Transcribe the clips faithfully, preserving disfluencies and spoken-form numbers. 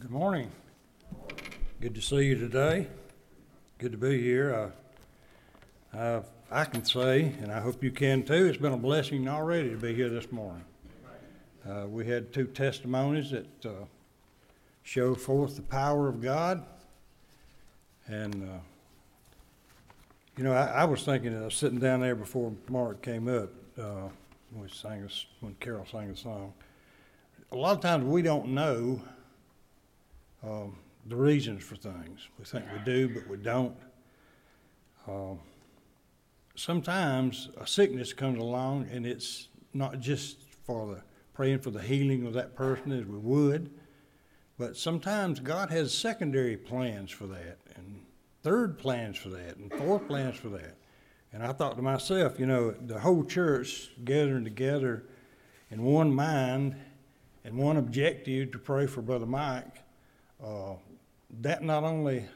Good morning. Good to see you today. Good to be here. Uh, uh, I can say, and I hope you can too, it's been a blessing already to be here this morning. Uh, we had two testimonies that uh, show forth the power of God. And, uh, you know, I, I was thinking, I was sitting down there before Mark came up, uh, when, we sang a, when Carol sang a song. A lot of times we don't know um, the reasons for things. We think we do, but we don't. Uh, sometimes a sickness comes along, and it's not just for the praying for the healing of that person as we would, but sometimes God has secondary plans for that, and third plans for that, and fourth plans for that. And I thought to myself, you know, the whole church gathering together in one mind and one objective to pray for Brother Mike, uh, that not only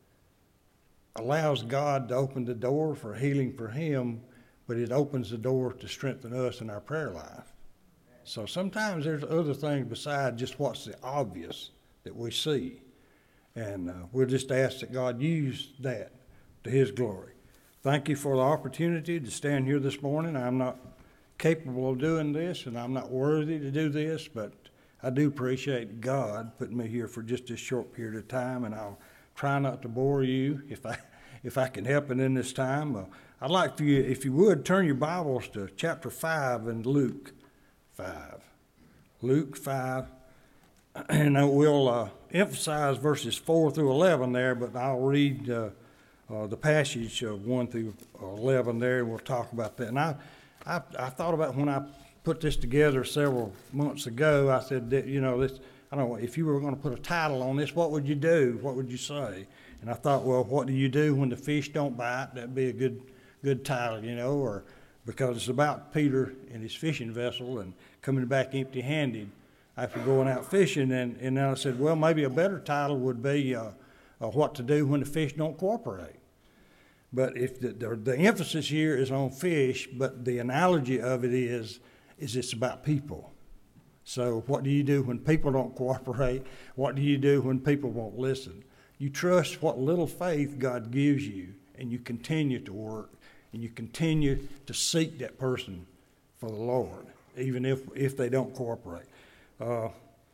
allows God to open the door for healing for him, but it opens the door to strengthen us in our prayer life. So sometimes there's other things besides just what's the obvious that we see. And uh, we'll just ask that God use that to his glory. Thank you for the opportunity to stand here this morning. I'm not capable of doing this, and I'm not worthy to do this, but I do appreciate God putting me here for just a short period of time, and I'll try not to bore you if I if I can help it in this time. Uh, I'd like for you, if you would, turn your Bibles to chapter five in Luke five. Luke five, and we'll uh, emphasize verses four through eleven there, but I'll read uh, uh, the passage of one through eleven there, and we'll talk about that. And I, I, I thought about when I put this together several months ago. I said that, you know, this, I don't know, if you were going to put a title on this, what would you do? What would you say? And I thought, well, what do you do when the fish don't bite? That'd be a good, good title, you know, or because it's about Peter and his fishing vessel and coming back empty-handed after going out fishing. And, and then I said, well, maybe a better title would be uh, uh, what to do when the fish don't cooperate. But if the, the, the emphasis here is on fish, but the analogy of it is, is it's about people. So what do you do when people don't cooperate? What do you do when people won't listen? You trust what little faith God gives you, and you continue to work, and you continue to seek that person for the Lord, even if, if they don't cooperate. Uh,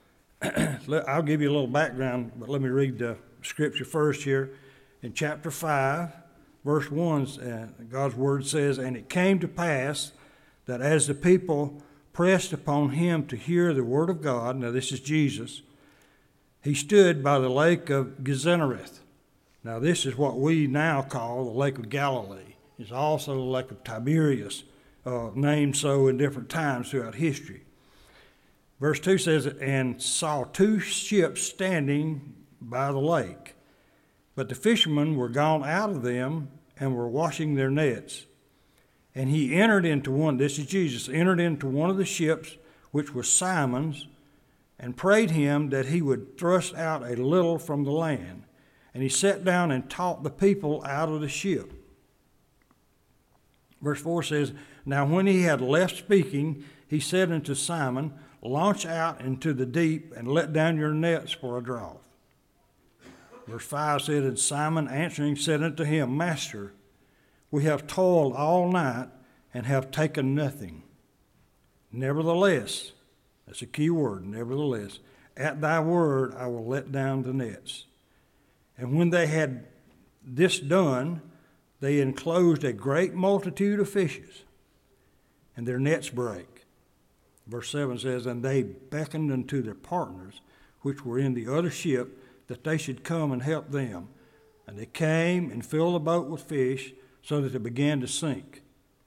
I'll give you a little background, but let me read the scripture first here. In chapter five, verse one, uh, God's word says, "And it came to pass that as the people pressed upon him to hear the word of God," now this is Jesus, "he stood by the lake of Gennesareth." Now this is what we now call the Lake of Galilee. It's also the Lake of Tiberias, uh, named so in different times throughout history. Verse two says, "And saw two ships standing by the lake, but the fishermen were gone out of them and were washing their nets. And he entered into one," this is Jesus, "entered into one of the ships, which was Simon's, and prayed him that he would thrust out a little from the land. And he sat down and taught the people out of the ship." Verse four says, "Now when he had left speaking, he said unto Simon, Launch out into the deep and let down your nets for a draught." Verse five said, "And Simon answering said unto him, Master, we have toiled all night and have taken nothing. Nevertheless," that's a key word, nevertheless, "at thy word I will let down the nets." And when they had this done, they enclosed a great multitude of fishes, and their nets brake. Verse seven says, "And they beckoned unto their partners, which were in the other ship, that they should come and help them. And they came and filled the boat with fish, so that it began to sink.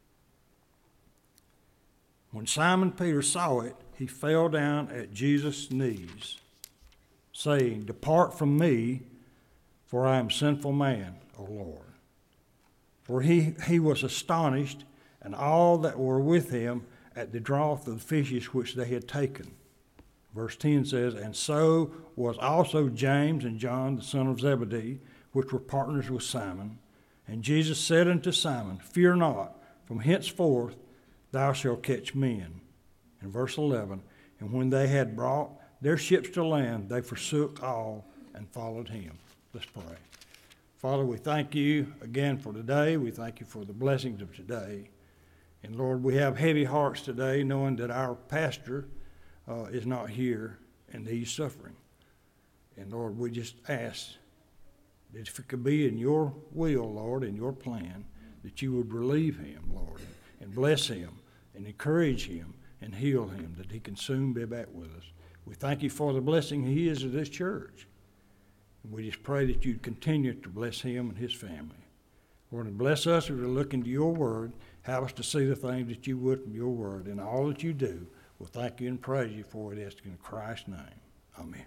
When Simon Peter saw it, he fell down at Jesus' knees, saying, Depart from me, for I am a sinful man, O Lord. For he, he was astonished, and all that were with him, at the draught of the fishes which they had taken." Verse ten says, "And so was also James and John, the son of Zebedee, which were partners with Simon. And Jesus said unto Simon, Fear not, from henceforth thou shalt catch men." And verse eleven, "And when they had brought their ships to land, they forsook all and followed him. Let's pray. Father, we thank you again for today. We thank you for the blessings of today. And Lord, we have heavy hearts today knowing that our pastor uh, is not here and he's suffering. And Lord, we just ask that if it could be in your will, Lord, in your plan, that you would relieve him, Lord, and bless him and encourage him and heal him, that he can soon be back with us. We thank you for the blessing he is of this church. And we just pray that you'd continue to bless him and his family. Lord, and bless us as we look into your word. Have us to see the things that you would from your word. And all that you do, we'll thank you and praise you for it in Christ's name. Amen.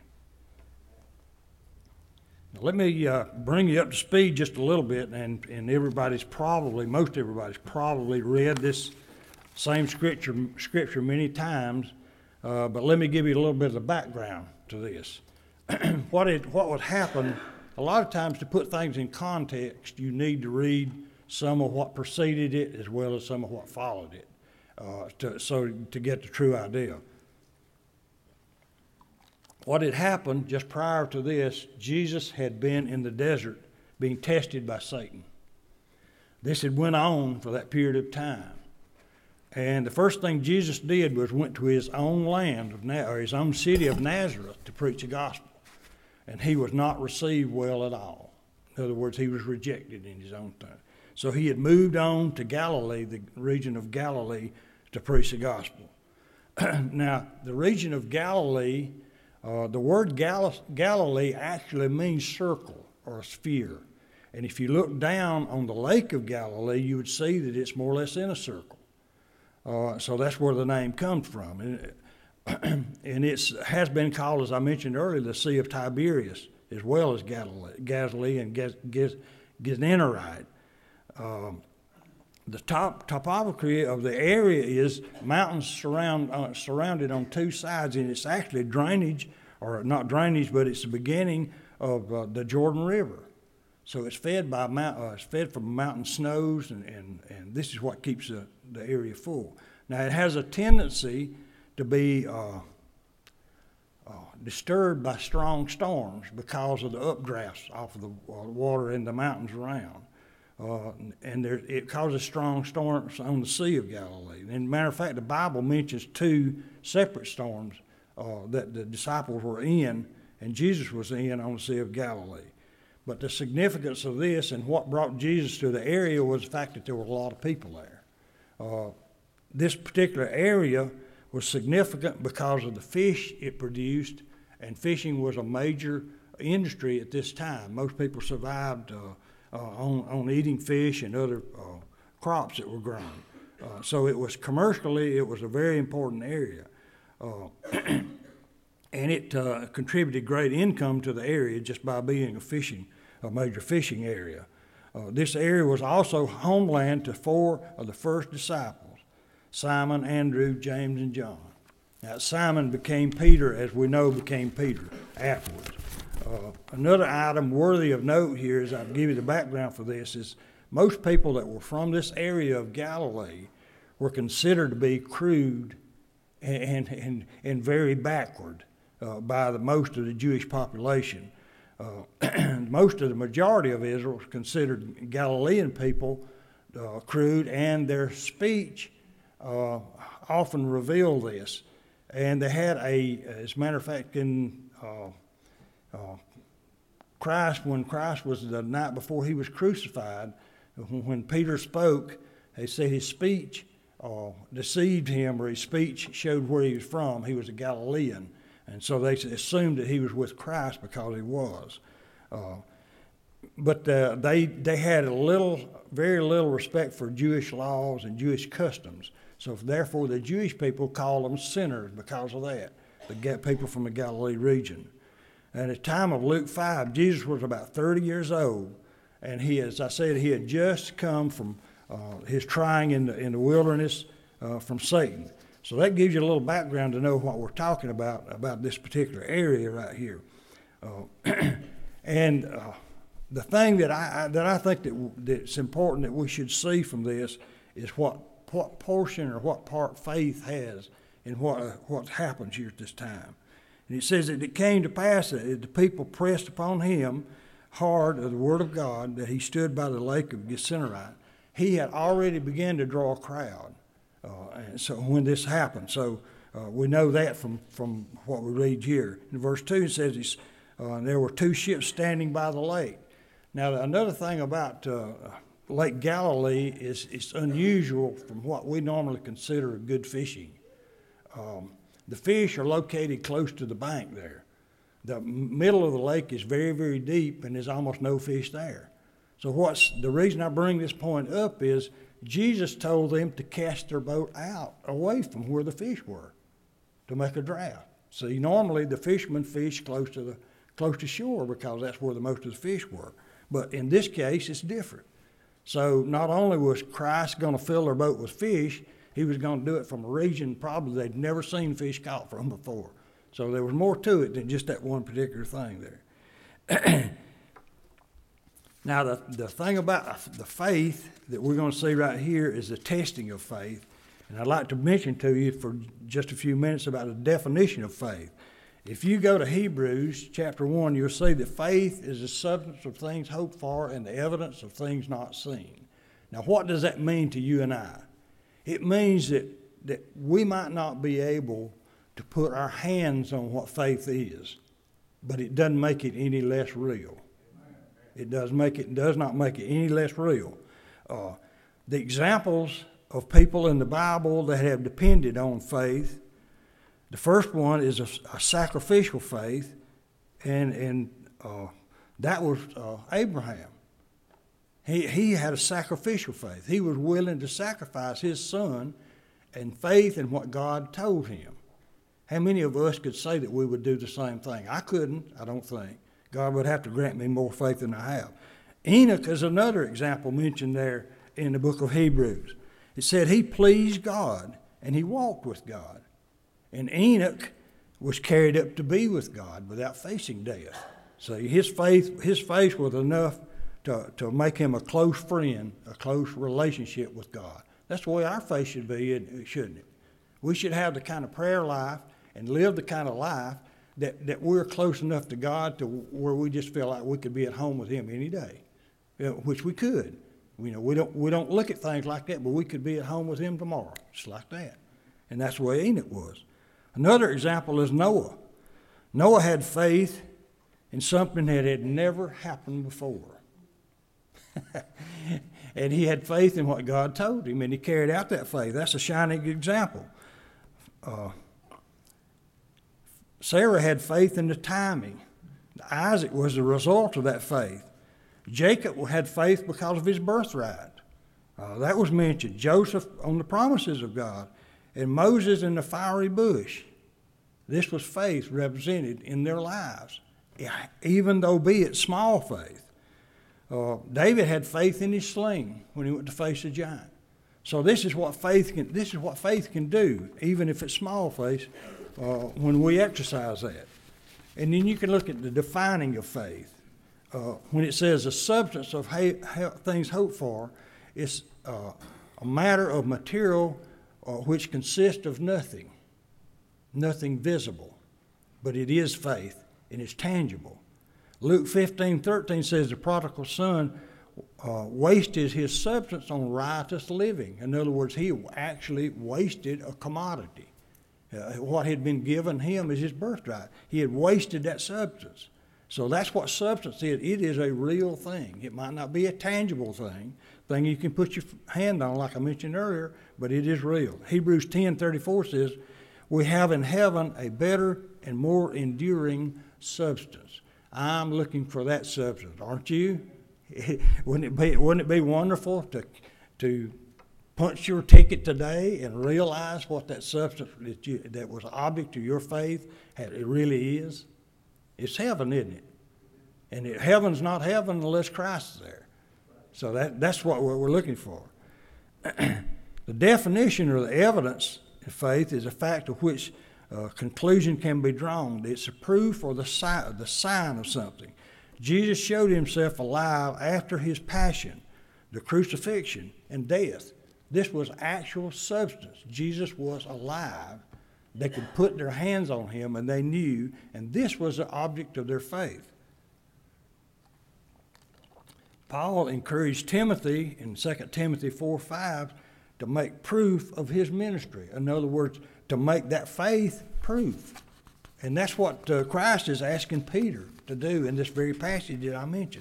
Now let me uh, bring you up to speed just a little bit, and, and everybody's probably, most everybody's probably read this same scripture, scripture many times, uh, but let me give you a little bit of the background to this. what, it, what would happen, a lot of times to put things in context, you need to read some of what preceded it as well as some of what followed it, uh, to, so to get the true idea. What had happened just prior to this, Jesus had been in the desert being tested by Satan. This had went on for that period of time. And the first thing Jesus did was went to his own land, of Na- or his own city of Nazareth, to preach the gospel. And he was not received well at all. In other words, he was rejected in his own time. So he had moved on to Galilee, the region of Galilee, to preach the gospel. Now, the region of Galilee, uh, the word Gal- Galilee actually means circle or a sphere. And if you look down on the lake of Galilee, you would see that it's more or less in a circle. Uh, so that's where the name comes from. And, and it has been called, as I mentioned earlier, the Sea of Tiberias, as well as Galilee, Galilee and Gennesaret. Um, the top topography of the area is mountains surround, uh, surrounded on two sides, and it's actually drainage, or not drainage, but it's the beginning of uh, the Jordan River. So it's fed by mount, uh, it's fed from mountain snows, and, and, and this is what keeps the, the area full. Now it has a tendency to be uh, uh, disturbed by strong storms because of the updrafts off of the uh, water in the mountains around. Uh, and there, it causes strong storms on the Sea of Galilee. And as a matter of fact, the Bible mentions two separate storms uh, that the disciples were in, and Jesus was in on the Sea of Galilee. But the significance of this and what brought Jesus to the area was the fact that there were a lot of people there. Uh, this particular area was significant because of the fish it produced, and fishing was a major industry at this time. Most people survived uh, uh, on, on eating fish and other uh, crops that were grown. Uh, so it was commercially, it was a very important area. Uh, and it uh, contributed great income to the area just by being a fishing, a major fishing area. Uh, this area was also homeland to four of the first disciples, Simon, Andrew, James, and John. Now, Simon became Peter, as we know became Peter afterwards. Uh, another item worthy of note here, as I'll give you the background for this, is most people that were from this area of Galilee were considered to be crude and, and, and very backward uh, by the most of the Jewish population. Uh, most of the majority of Israel was considered Galilean people uh, crude, and their speech uh, often revealed this. And they had a, as a matter of fact, in uh, uh, Christ, when Christ was the night before he was crucified, when Peter spoke, they said his speech uh, deceived him, or his speech showed where he was from. He was a Galilean. And so they assumed that he was with Christ because he was. Uh, but uh, they they had a little, very little respect for Jewish laws and Jewish customs. So therefore the Jewish people called them sinners because of that, the people from the Galilee region. And at the time of Luke five, Jesus was about thirty years old. And he, as I said, he had just come from uh, his trying in the, in the wilderness uh, from Satan. So that gives you a little background to know what we're talking about, about this particular area right here. Uh, and uh, the thing that I, I that I think that that's important that we should see from this is what what portion or what part faith has in what uh, what happens here at this time. And it says that it came to pass that the people pressed upon him hard of the word of God, that he stood by the lake of Gennesaret. He had already begun to draw a crowd. Uh, and so when this happened, so uh, we know that from, from what we read here. In verse two, it says he's, uh, there were two ships standing by the lake. Now, another thing about uh, Lake Galilee is it's unusual from what we normally consider good fishing. Um, the fish are located close to the bank there. The middle of the lake is very, very deep, and there's almost no fish there. So what's the reason I bring this point up is Jesus told them to cast their boat out away from where the fish were to make a draft. See, normally the fishermen fish close to the close to shore because that's where the most of the fish were. But in this case, it's different. So not only was Christ going to fill their boat with fish, he was going to do it from a region probably they'd never seen fish caught from before. So there was more to it than just that one particular thing there. Now, the, the thing about the faith that we're going to see right here is the testing of faith. And I'd like to mention to you for just a few minutes about the definition of faith. If you go to Hebrews chapter one, you'll see that faith is the substance of things hoped for and the evidence of things not seen. Now, what does that mean to you and I? It means that, that we might not be able to put our hands on what faith is, but it doesn't make it any less real. It does make it does not make it any less real. Uh, the examples of people in the Bible that have depended on faith, the first one is a, a sacrificial faith, and and uh, that was uh, Abraham. He he had a sacrificial faith. He was willing to sacrifice his son, and faith in what God told him. How many of us could say that we would do the same thing? I couldn't. I don't think. God would have to grant me more faith than I have. Enoch is another example mentioned there in the book of Hebrews. It said he pleased God and he walked with God. And Enoch was carried up to be with God without facing death. So his faith, his faith was enough to, to make him a close friend, a close relationship with God. That's the way our faith should be, shouldn't it? We should have the kind of prayer life and live the kind of life that, that we're close enough to God to where we just feel like we could be at home with him any day, you know, which we could. You know, we don't we don't look at things like that, but we could be at home with him tomorrow, just like that. And that's the way Enoch was. Another example is Noah. Noah had faith in something that had never happened before. And he had faith in what God told him, and he carried out that faith. That's a shining example. Uh, Sarah had faith in the timing. Isaac was the result of that faith. Jacob had faith because of his birthright. Uh, that was mentioned. Joseph on the promises of God. And Moses in the fiery bush. This was faith represented in their lives, even though be it small faith. Uh, David had faith in his sling when he went to face a giant. So this is what faith can. This is what faith can do, even if it's small faith, uh, when we exercise that. And then you can look at the defining of faith. Uh, when it says the substance of ha- ha- things hoped for, it's uh, a matter of material uh, which consists of nothing, nothing visible, but it is faith and it's tangible. Luke fifteen thirteen says the prodigal son uh, wasted his substance on riotous living. In other words, he actually wasted a commodity. Uh, what had been given him is his birthright. He had wasted that substance. So that's what substance is. It is a real thing. It might not be a tangible thing, thing you can put your hand on, like I mentioned earlier, but it is real. Hebrews ten thirty-four says, we have in heaven a better and more enduring substance. I'm looking for that substance, aren't you? wouldn't it be wouldn't it be wonderful to to punch your ticket today and realize what that substance that you that was the object of your faith had, it really is? It's heaven, isn't it? And it, heaven's not heaven unless Christ is there. So that that's what we're, we're looking for. The definition or the evidence of faith is a fact of which uh, conclusion can be drawn. It's a proof or the sign, the sign of something. Jesus showed himself alive after his passion, the crucifixion, and death. This was actual substance. Jesus was alive. They could put their hands on him, and they knew, and this was the object of their faith. Paul encouraged Timothy in Second Timothy four five to make proof of his ministry. In other words, to make that faith proof. And that's what uh, Christ is asking Peter to do in this very passage that I mentioned.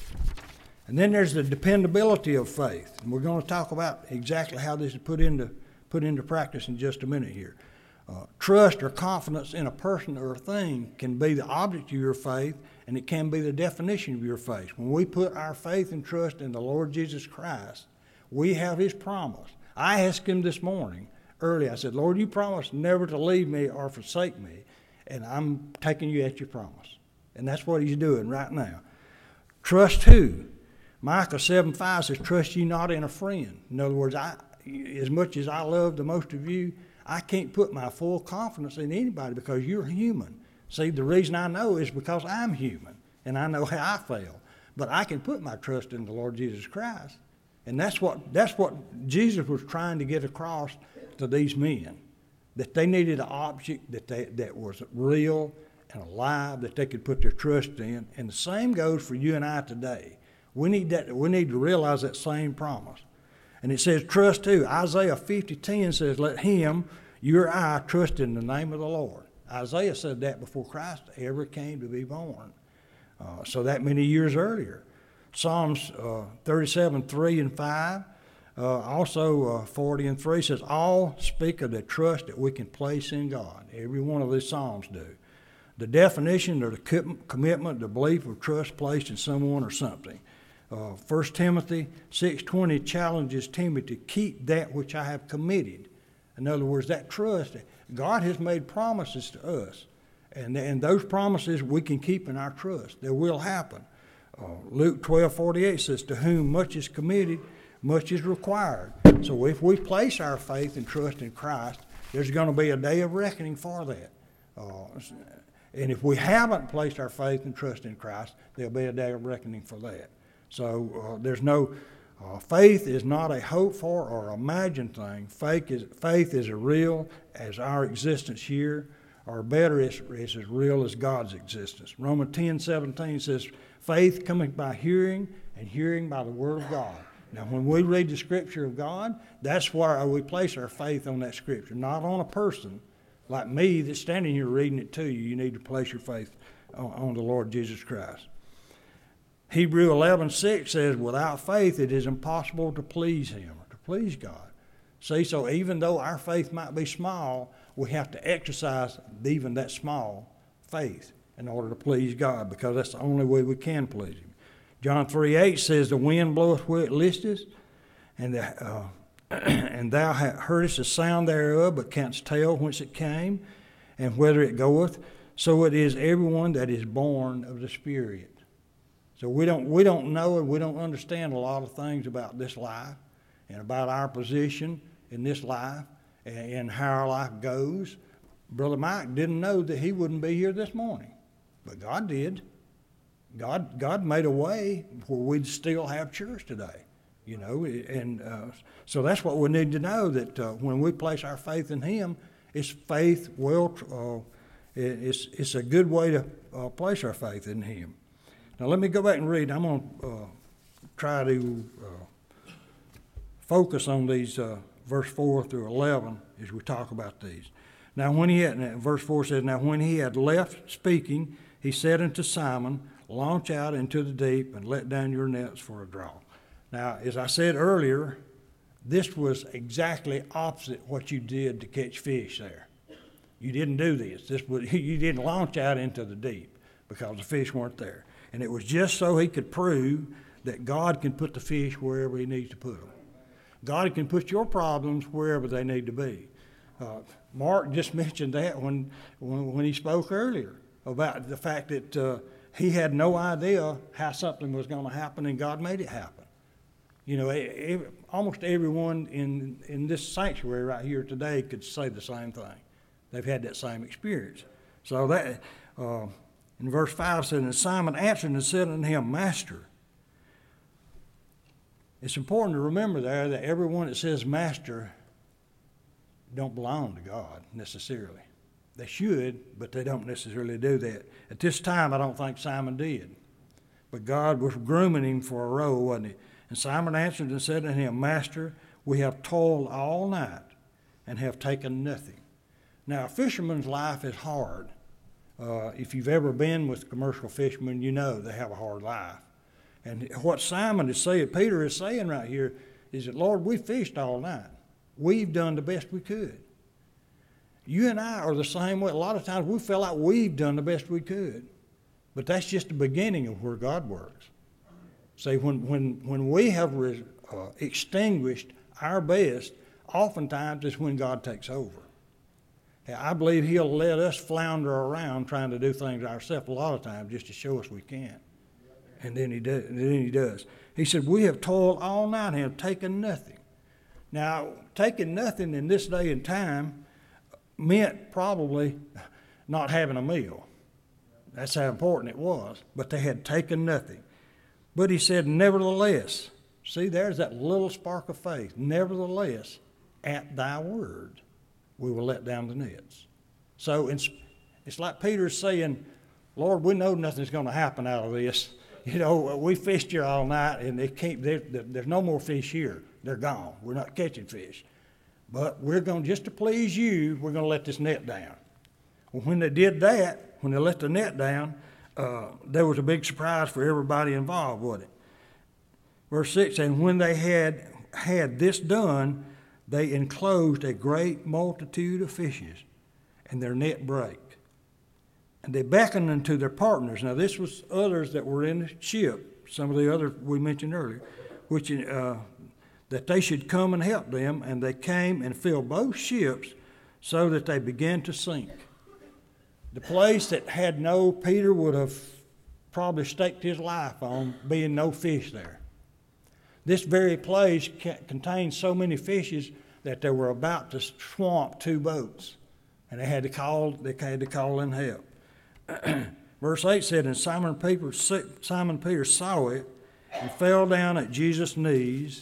And then there's the dependability of faith. And we're going to talk about exactly how this is put into, put into practice in just a minute here. Uh, trust or confidence in a person or a thing can be the object of your faith, and it can be the definition of your faith. When we put our faith and trust in the Lord Jesus Christ, we have his promise. I asked him this morning, early, I said, Lord, you promised never to leave me or forsake me, and I'm taking you at your promise. And that's what he's doing right now. Trust who? Micah seven five says, trust ye not in a friend. In other words, I, as much as I love the most of you, I can't put my full confidence in anybody because you're human. See, the reason I know is because I'm human, and I know how I fail. But I can put my trust in the Lord Jesus Christ. And that's what that's what Jesus was trying to get across to these men, that they needed an object that they, that was real and alive, that they could put their trust in. And the same goes for you and I today. We need that. We need to realize that same promise. And it says trust too. Isaiah fifty ten says, let him, you or I, trust in the name of the Lord. Isaiah said that before Christ ever came to be born. Uh, so that many years earlier. Psalms uh, thirty-seven three and five, uh, also uh, forty and three says, all speak of the trust that we can place in God. Every one of these Psalms do. The definition or the commitment, the belief of trust placed in someone or something. Uh, First Timothy six twenty challenges Timothy to keep that which I have committed. In other words, that trust, God has made promises to us. And, and those promises we can keep in our trust. They will happen. Uh, Luke twelve forty-eight says, to whom much is committed, much is required. So if we place our faith and trust in Christ, there's going to be a day of reckoning for that. Uh, and if we haven't placed our faith and trust in Christ, there'll be a day of reckoning for that. So uh, there's no, uh, faith is not a hope for or imagined thing. Faith is, faith is as real as our existence here, or better, it's, it's as real as God's existence. Romans ten seventeen says, faith cometh by hearing, and hearing by the word of God. Now, when we read the Scripture of God, that's why we place our faith on that Scripture, not on a person like me that's standing here reading it to you. You need to place your faith on, on the Lord Jesus Christ. Hebrews eleven six says, without faith it is impossible to please him, or to please God. See, so even though our faith might be small, we have to exercise even that small faith in order to please God, because that's the only way we can please him. John three eight says, the wind bloweth where it listeth, and, the, uh, and thou heardest the sound thereof, but canst tell whence it came, and whither it goeth. So it is everyone that is born of the Spirit. So we don't we don't know and we don't understand a lot of things about this life and about our position in this life and, and how our life goes. Brother Mike didn't know that he wouldn't be here this morning, but God did. God God made a way where we'd still have church today, you know. And uh, so that's what we need to know, that uh, when we place our faith in Him, it's faith. Well, uh, it's it's a good way to uh, place our faith in Him. Now, let me go back and read. I'm going to uh, try to uh, focus on these uh, verse four through eleven as we talk about these. Now, when he had, verse four says, now when he had left speaking, he said unto Simon, launch out into the deep and let down your nets for a draw. Now, as I said earlier, this was exactly opposite what you did to catch fish there. You didn't do this. This was, you didn't launch out into the deep because the fish weren't there. And it was just so he could prove that God can put the fish wherever he needs to put them. God can put your problems wherever they need to be. Uh, Mark just mentioned that when, when, when he spoke earlier about the fact that uh, he had no idea how something was going to happen, and God made it happen. You know, it, it, almost everyone in, in this sanctuary right here today could say the same thing. They've had that same experience. So that... Uh, In verse five says, and Simon answered and said unto him, Master. It's important to remember there that everyone that says Master don't belong to God necessarily. They should, but they don't necessarily do that. At this time, I don't think Simon did. But God was grooming him for a role, wasn't he? And Simon answered and said to him, Master, we have toiled all night and have taken nothing. Now, a fisherman's life is hard. Uh, if you've ever been with commercial fishermen, you know they have a hard life. And what Simon is saying, Peter is saying right here, is that, Lord, we fished all night. We've done the best we could. You and I are the same way. A lot of times we feel like we've done the best we could. But that's just the beginning of where God works. See, when, when, when we have re, uh, extinguished our best, oftentimes it's when God takes over. I believe he'll let us flounder around trying to do things ourselves a lot of times just to show us we can't. And then he, do, and then he does. He said, we have toiled all night and have taken nothing. Now, taking nothing in this day and time meant probably not having a meal. That's how important it was. But they had taken nothing. But he said, nevertheless, see, there's that little spark of faith. Nevertheless, at thy word, we will let down the nets. So it's, it's like Peter's saying, Lord, we know nothing's going to happen out of this. You know, we fished here all night, and they can't, there's no more fish here. They're gone. We're not catching fish. But we're going, just to please you, we're going to let this net down. Well, when they did that, when they let the net down, uh, there was a big surprise for everybody involved, wasn't it? Verse six, and when they had had this done, they enclosed a great multitude of fishes, and their net brake. And they beckoned unto their partners. Now, this was others that were in the ship, some of the others we mentioned earlier, which uh, that they should come and help them. And they came and filled both ships so that they began to sink. The place that had no, Peter would have probably staked his life on being no fish there. This very place contained so many fishes that they were about to swamp two boats. And they had to call, they had to call in help. Verse eight said, and Simon Peter, Simon Peter saw it and fell down at Jesus' knees,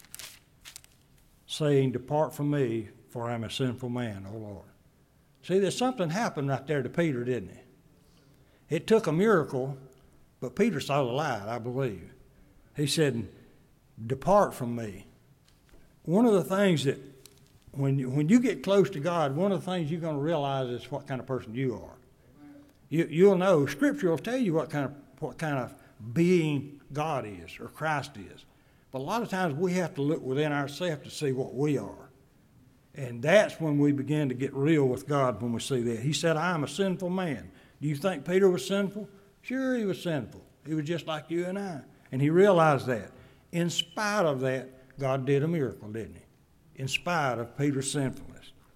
saying, depart from me, for I am a sinful man, O Lord. See, there's something happened right there to Peter, didn't it? It took a miracle, but Peter saw the light, I believe. He said, depart from me. One of the things that, when you, when you get close to God, one of the things you're going to realize is what kind of person you are. You, you'll know, Scripture will tell you what kind of what kind of being God is or Christ is. But a lot of times we have to look within ourselves to see what we are. And that's when we begin to get real with God, when we see that. He said, I am a sinful man. Do you think Peter was sinful? Sure, he was sinful. He was just like you and I. And he realized that. In spite of that, God did a miracle, didn't he? In spite of Peter's sinfulness.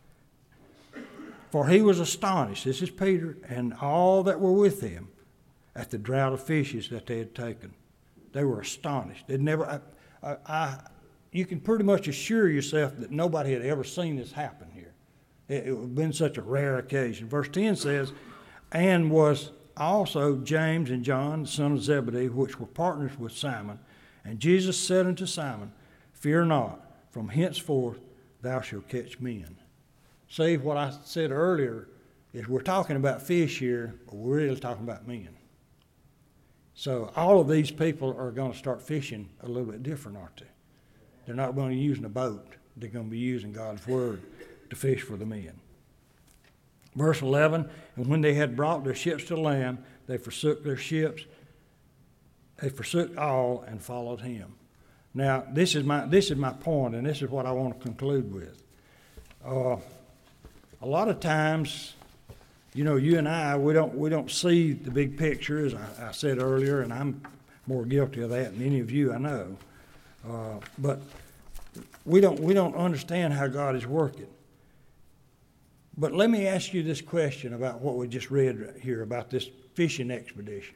For he was astonished, this is Peter, and all that were with him, at the draught of fishes that they had taken. They were astonished. They'd never, I, I, I, you can pretty much assure yourself that nobody had ever seen this happen here. It, it had been such a rare occasion. Verse ten says, and was also James and John, the son of Zebedee, which were partners with Simon. And Jesus said unto Simon, fear not, from henceforth thou shalt catch men. See, what I said earlier is we're talking about fish here, but we're really talking about men. So all of these people are going to start fishing a little bit different, aren't they? They're not going to be using a boat. They're going to be using God's word to fish for the men. Verse eleven, and when they had brought their ships to land, they forsook their ships. They forsook all and followed him. Now, this is my this is my point, and this is what I want to conclude with. Uh, a lot of times, you know, you and I, we don't we don't see the big picture, as I, I said earlier, and I'm more guilty of that than any of you I know. Uh, but we don't we don't understand how God is working. But let me ask you this question about what we just read here about this fishing expedition.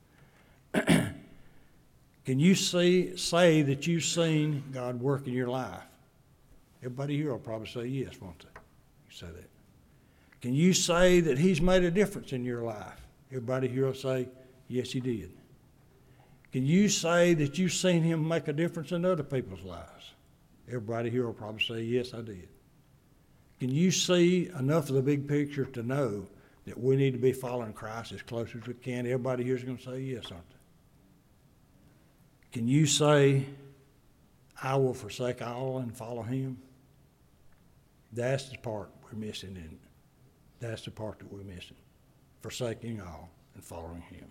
Can you see, say that you've seen God work in your life? Everybody here will probably say yes, won't they? You say that. Can you say that he's made a difference in your life? Everybody here will say, yes, he did. Can you say that you've seen him make a difference in other people's lives? Everybody here will probably say, yes, I did. Can you see enough of the big picture to know that we need to be following Christ as close as we can? Everybody here is going to say yes, aren't they? Can you say, I will forsake all and follow him? That's the part we're missing, isn't it? That's the part that we're missing. Forsaking all and following him.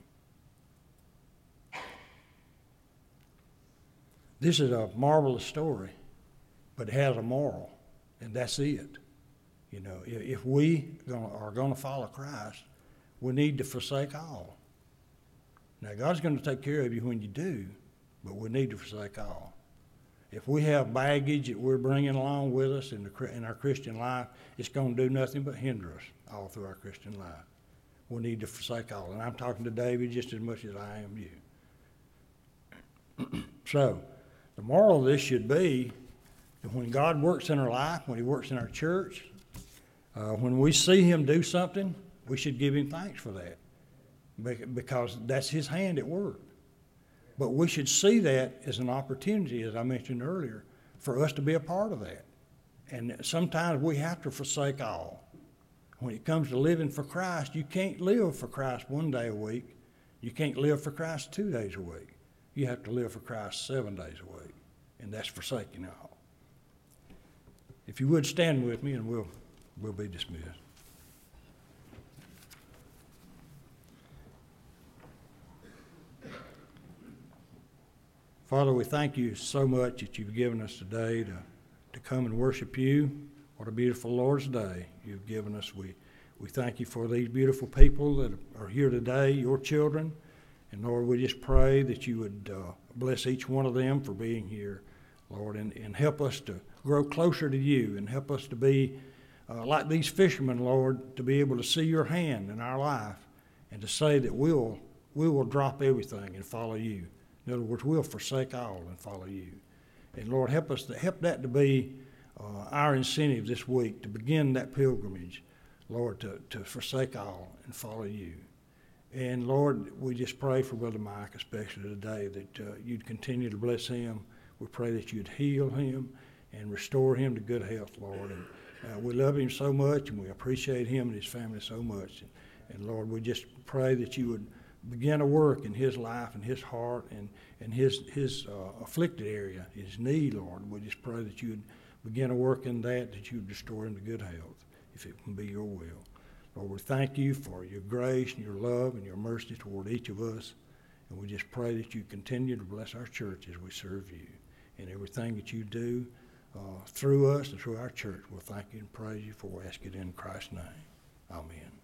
This is a marvelous story, but it has a moral, and that's it. You know, if, if we gonna, are going to follow Christ, we need to forsake all. Now, God's going to take care of you when you do, but we need to forsake all. If we have baggage that we're bringing along with us in, the, in our Christian life, it's going to do nothing but hinder us all through our Christian life. We need to forsake all. And I'm talking to David just as much as I am you. So, the moral of this should be that when God works in our life, when he works in our church, uh, when we see him do something, we should give him thanks for that, because that's his hand at work. But we should see that as an opportunity, as I mentioned earlier, for us to be a part of that. And sometimes we have to forsake all. When it comes to living for Christ, you can't live for Christ one day a week. You can't live for Christ two days a week. You have to live for Christ seven days a week, and that's forsaking all. If you would stand with me, and we'll, we'll be dismissed. Father, we thank you so much that you've given us today to, to come and worship you. What a beautiful Lord's Day you've given us. We, we thank you for these beautiful people that are here today, your children. And Lord, we just pray that you would uh, bless each one of them for being here, Lord, and, and help us to grow closer to you, and help us to be uh, like these fishermen, Lord, to be able to see your hand in our life and to say that we'll, we will drop everything and follow you. In other words, we'll forsake all and follow you. And Lord, help us to help that to be uh, our incentive this week, to begin that pilgrimage, Lord, to, to forsake all and follow you. And Lord, we just pray for Brother Mike, especially today, that uh, you'd continue to bless him. We pray that you'd heal him and restore him to good health, Lord. And uh, we love him so much, and we appreciate him and his family so much. And, and Lord, we just pray that you would begin a work in his life and his heart and, and his, his uh, afflicted area, his knee, Lord. We just pray that you would begin a work in that, that you would restore him to good health, if it can be your will. Lord, we thank you for your grace and your love and your mercy toward each of us. And we just pray that you continue to bless our church as we serve you. And everything that you do uh, through us and through our church, we'll thank you and praise you for. We ask it in Christ's name. Amen.